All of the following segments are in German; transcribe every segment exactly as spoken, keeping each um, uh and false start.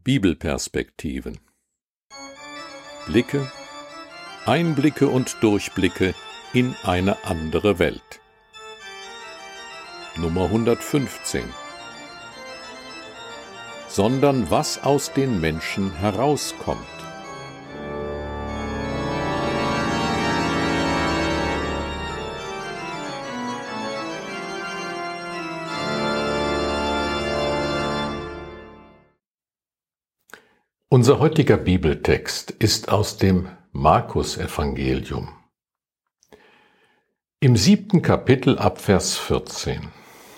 Bibelperspektiven. Blicke, Einblicke und Durchblicke in eine andere Welt. Nummer hundertfünfzehn. Sondern was aus den Menschen herauskommt. Unser heutiger Bibeltext ist aus dem Markus-Evangelium. Im siebten Kapitel ab Vers vierzehn.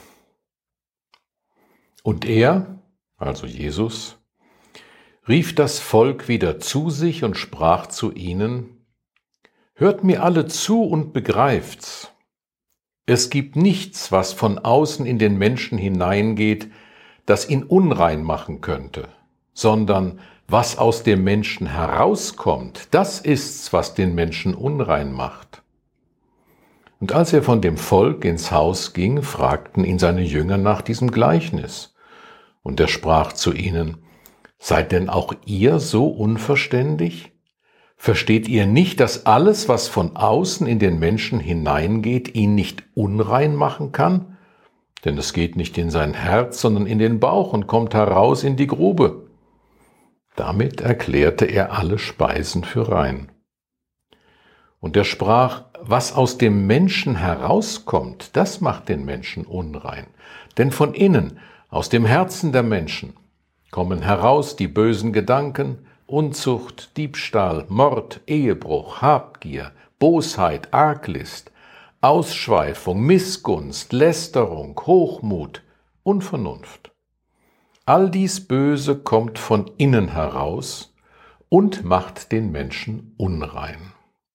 Und er, also Jesus, rief das Volk wieder zu sich und sprach zu ihnen: Hört mir alle zu und begreift's. Es gibt nichts, was von außen in den Menschen hineingeht, das ihn unrein machen könnte, sondern was aus dem Menschen herauskommt, das ist's, was den Menschen unrein macht. Und als er von dem Volk ins Haus ging, fragten ihn seine Jünger nach diesem Gleichnis. Und er sprach zu ihnen: Seid denn auch ihr so unverständig? Versteht ihr nicht, dass alles, was von außen in den Menschen hineingeht, ihn nicht unrein machen kann? Denn es geht nicht in sein Herz, sondern in den Bauch und kommt heraus in die Grube. Damit erklärte er alle Speisen für rein. Und er sprach: Was aus dem Menschen herauskommt, das macht den Menschen unrein. Denn von innen, aus dem Herzen der Menschen, kommen heraus die bösen Gedanken, Unzucht, Diebstahl, Mord, Ehebruch, Habgier, Bosheit, Arglist, Ausschweifung, Missgunst, Lästerung, Hochmut, Unvernunft. All dies Böse kommt von innen heraus und macht den Menschen unrein.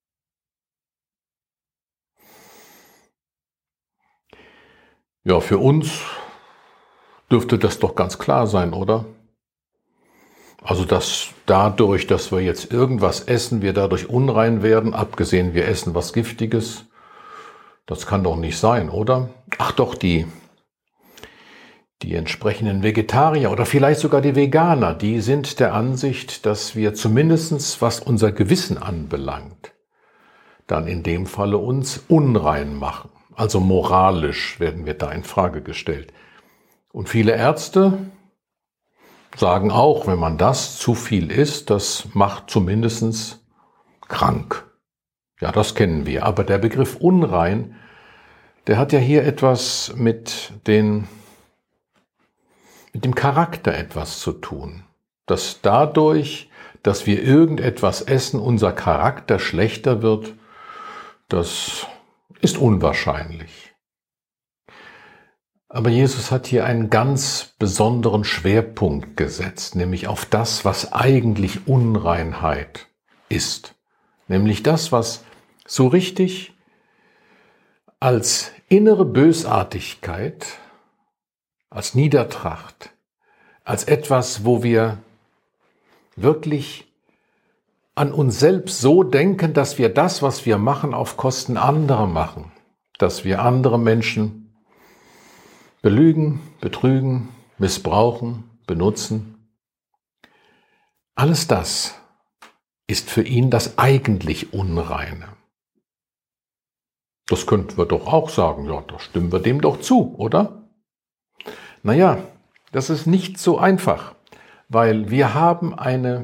Ja, für uns dürfte das doch ganz klar sein, oder? Also, dass dadurch, dass wir jetzt irgendwas essen, wir dadurch unrein werden, abgesehen wir essen was Giftiges, das kann doch nicht sein, oder? Ach doch, die Die entsprechenden Vegetarier oder vielleicht sogar die Veganer, die sind der Ansicht, dass wir zumindest, was unser Gewissen anbelangt, dann in dem Falle uns unrein machen. Also moralisch werden wir da in Frage gestellt. Und viele Ärzte sagen auch, wenn man das zu viel isst, das macht zumindest krank. Ja, das kennen wir. Aber der Begriff unrein, der hat ja hier etwas mit den mit dem Charakter etwas zu tun. Dass dadurch, dass wir irgendetwas essen, unser Charakter schlechter wird, das ist unwahrscheinlich. Aber Jesus hat hier einen ganz besonderen Schwerpunkt gesetzt, nämlich auf das, was eigentlich Unreinheit ist. Nämlich das, was so richtig als innere Bösartigkeit, als Niedertracht, als etwas, wo wir wirklich an uns selbst so denken, dass wir das, was wir machen, auf Kosten anderer machen, dass wir andere Menschen belügen, betrügen, missbrauchen, benutzen. Alles das ist für ihn das eigentlich Unreine. Das könnten wir doch auch sagen, ja, da stimmen wir dem doch zu, oder? Naja, das ist nicht so einfach, weil wir haben eine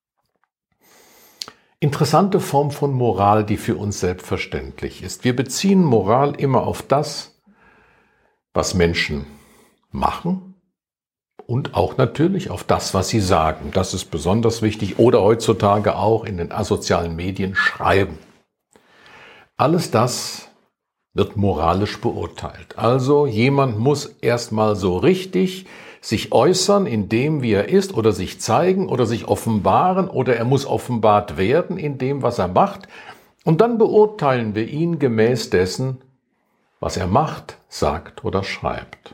interessante Form von Moral, die für uns selbstverständlich ist. Wir beziehen Moral immer auf das, was Menschen machen und auch natürlich auf das, was sie sagen. Das ist besonders wichtig. Oder heutzutage auch in den sozialen Medien schreiben. Alles das wird moralisch beurteilt. Also jemand muss erstmal so richtig sich äußern in dem, wie er ist, oder sich zeigen oder sich offenbaren, oder er muss offenbart werden in dem, was er macht. Und dann beurteilen wir ihn gemäß dessen, was er macht, sagt oder schreibt.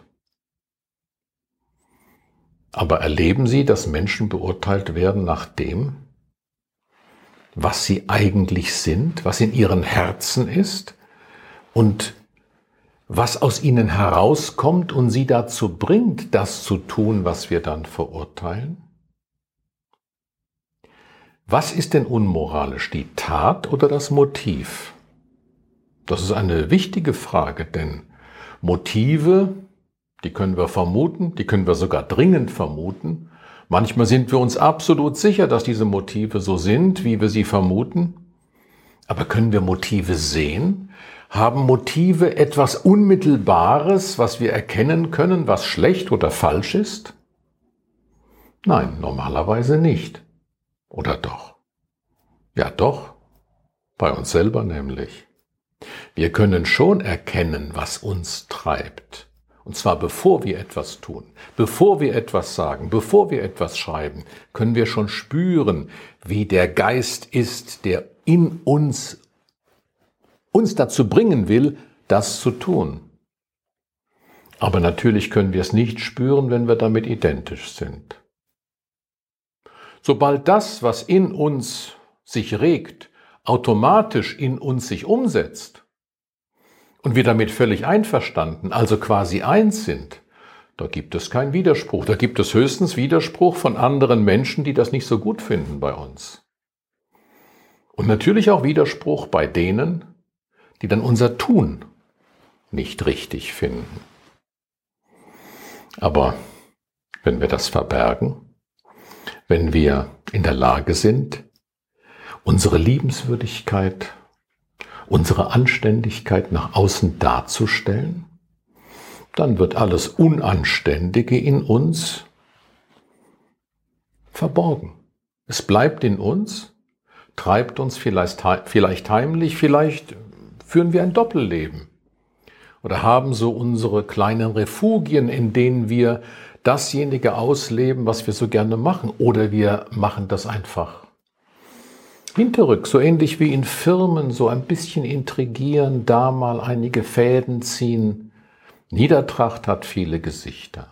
Aber erleben Sie, dass Menschen beurteilt werden nach dem, was sie eigentlich sind, was in ihren Herzen ist? Und was aus ihnen herauskommt und sie dazu bringt, das zu tun, was wir dann verurteilen? Was ist denn unmoralisch, die Tat oder das Motiv? Das ist eine wichtige Frage, denn Motive, die können wir vermuten, die können wir sogar dringend vermuten. Manchmal sind wir uns absolut sicher, dass diese Motive so sind, wie wir sie vermuten. Aber können wir Motive sehen? Haben Motive etwas Unmittelbares, was wir erkennen können, was schlecht oder falsch ist? Nein, normalerweise nicht. Oder doch? Ja, doch. Bei uns selber nämlich. Wir können schon erkennen, was uns treibt. Und zwar bevor wir etwas tun, bevor wir etwas sagen, bevor wir etwas schreiben, können wir schon spüren, wie der Geist ist, der in uns, uns dazu bringen will, das zu tun. Aber natürlich können wir es nicht spüren, wenn wir damit identisch sind. Sobald das, was in uns sich regt, automatisch in uns sich umsetzt und wir damit völlig einverstanden, also quasi eins sind, da gibt es keinen Widerspruch. Da gibt es höchstens Widerspruch von anderen Menschen, die das nicht so gut finden bei uns. Und natürlich auch Widerspruch bei denen, die dann unser Tun nicht richtig finden. Aber wenn wir das verbergen, wenn wir in der Lage sind, unsere Liebenswürdigkeit, unsere Anständigkeit nach außen darzustellen, dann wird alles Unanständige in uns verborgen. Es bleibt in uns, treibt uns vielleicht, vielleicht heimlich, vielleicht führen wir ein Doppelleben oder haben so unsere kleinen Refugien, in denen wir dasjenige ausleben, was wir so gerne machen, oder wir machen das einfach hinterrück, so ähnlich wie in Firmen, so ein bisschen intrigieren, da mal einige Fäden ziehen. Niedertracht hat viele Gesichter.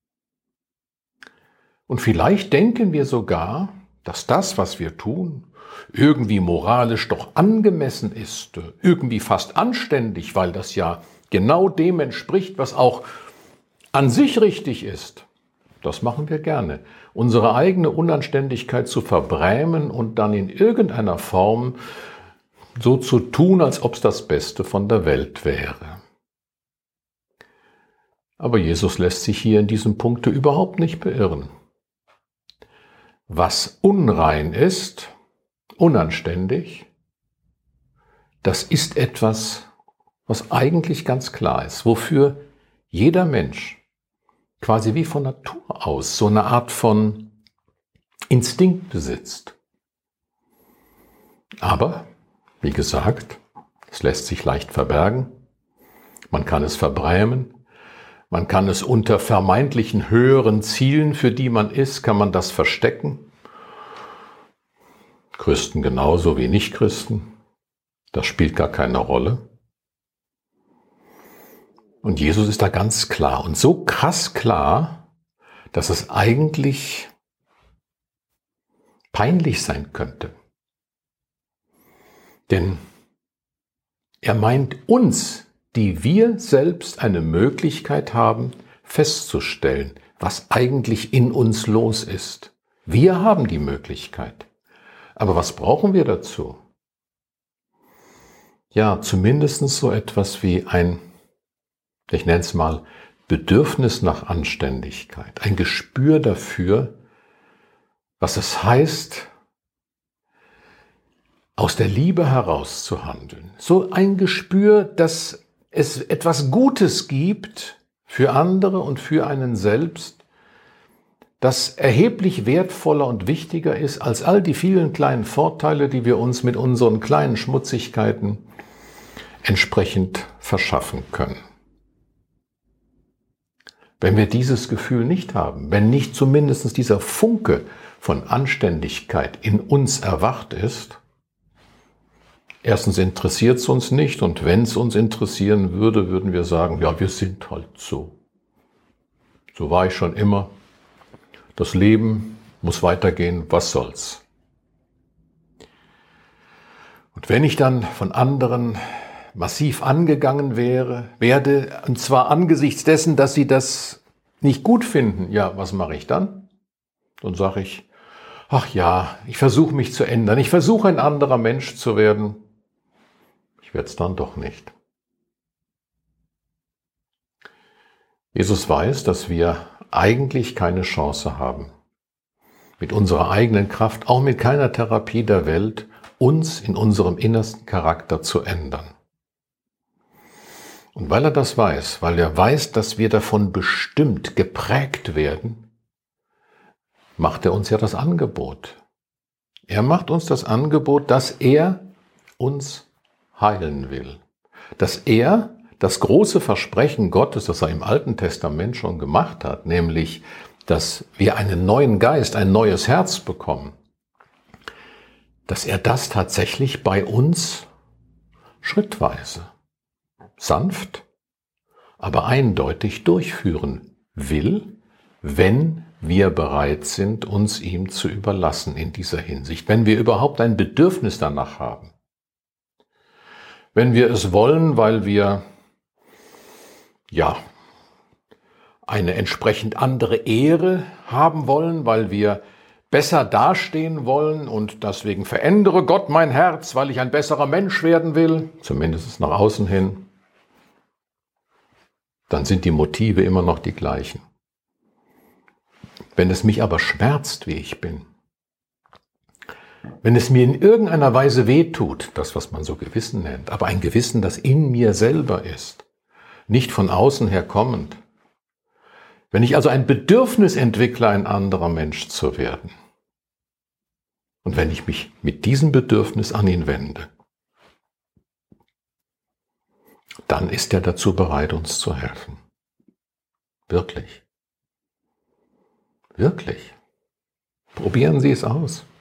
Und vielleicht denken wir sogar, dass das, was wir tun, irgendwie moralisch doch angemessen ist, irgendwie fast anständig, weil das ja genau dem entspricht, was auch an sich richtig ist. Das machen wir gerne. Unsere eigene Unanständigkeit zu verbrämen und dann in irgendeiner Form so zu tun, als ob es das Beste von der Welt wäre. Aber Jesus lässt sich hier in diesem Punkt überhaupt nicht beirren. Was unrein ist, unanständig, das ist etwas, was eigentlich ganz klar ist, wofür jeder Mensch quasi wie von Natur aus so eine Art von Instinkt besitzt. Aber, wie gesagt, es lässt sich leicht verbergen, man kann es verbrämen, man kann es unter vermeintlichen höheren Zielen, für die man ist, kann man das verstecken. Christen genauso wie Nichtchristen, das spielt gar keine Rolle. Und Jesus ist da ganz klar und so krass klar, dass es eigentlich peinlich sein könnte. Denn er meint uns, die wir selbst eine Möglichkeit haben, festzustellen, was eigentlich in uns los ist. Wir haben die Möglichkeit. Aber was brauchen wir dazu? Ja, zumindest so etwas wie ein, ich nenne es mal, Bedürfnis nach Anständigkeit, ein Gespür dafür, was es heißt, aus der Liebe heraus zu handeln. So ein Gespür, dass es etwas Gutes gibt für andere und für einen selbst, das erheblich wertvoller und wichtiger ist als all die vielen kleinen Vorteile, die wir uns mit unseren kleinen Schmutzigkeiten entsprechend verschaffen können. Wenn wir dieses Gefühl nicht haben, wenn nicht zumindest dieser Funke von Anständigkeit in uns erwacht ist, erstens interessiert es uns nicht und wenn es uns interessieren würde, würden wir sagen, ja, wir sind halt so. So war ich schon immer. Das Leben muss weitergehen, was soll's. Und wenn ich dann von anderen massiv angegangen wäre, werde, und zwar angesichts dessen, dass sie das nicht gut finden, ja, was mache ich dann? Dann sage ich, ach ja, ich versuche mich zu ändern, ich versuche ein anderer Mensch zu werden. Ich werde es dann doch nicht. Jesus weiß, dass wir eigentlich keine Chance haben, mit unserer eigenen Kraft, auch mit keiner Therapie der Welt, uns in unserem innersten Charakter zu ändern. Und weil er das weiß, weil er weiß, dass wir davon bestimmt, geprägt werden, macht er uns ja das Angebot. Er macht uns das Angebot, dass er uns heilen will. Dass er das große Versprechen Gottes, das er im Alten Testament schon gemacht hat, nämlich, dass wir einen neuen Geist, ein neues Herz bekommen, dass er das tatsächlich bei uns schrittweise, sanft, aber eindeutig durchführen will, wenn wir bereit sind, uns ihm zu überlassen in dieser Hinsicht, wenn wir überhaupt ein Bedürfnis danach haben. Wenn wir es wollen, weil wir ja eine entsprechend andere Ehre haben wollen, weil wir besser dastehen wollen und deswegen verändere Gott mein Herz, weil ich ein besserer Mensch werden will, zumindest nach außen hin, dann sind die Motive immer noch die gleichen. Wenn es mich aber schmerzt, wie ich bin, wenn es mir in irgendeiner Weise wehtut, das, was man so Gewissen nennt, aber ein Gewissen, das in mir selber ist, nicht von außen her kommend, wenn ich also ein Bedürfnis entwickle, ein anderer Mensch zu werden, und wenn ich mich mit diesem Bedürfnis an ihn wende, dann ist er dazu bereit, uns zu helfen. Wirklich. Wirklich. Probieren Sie es aus.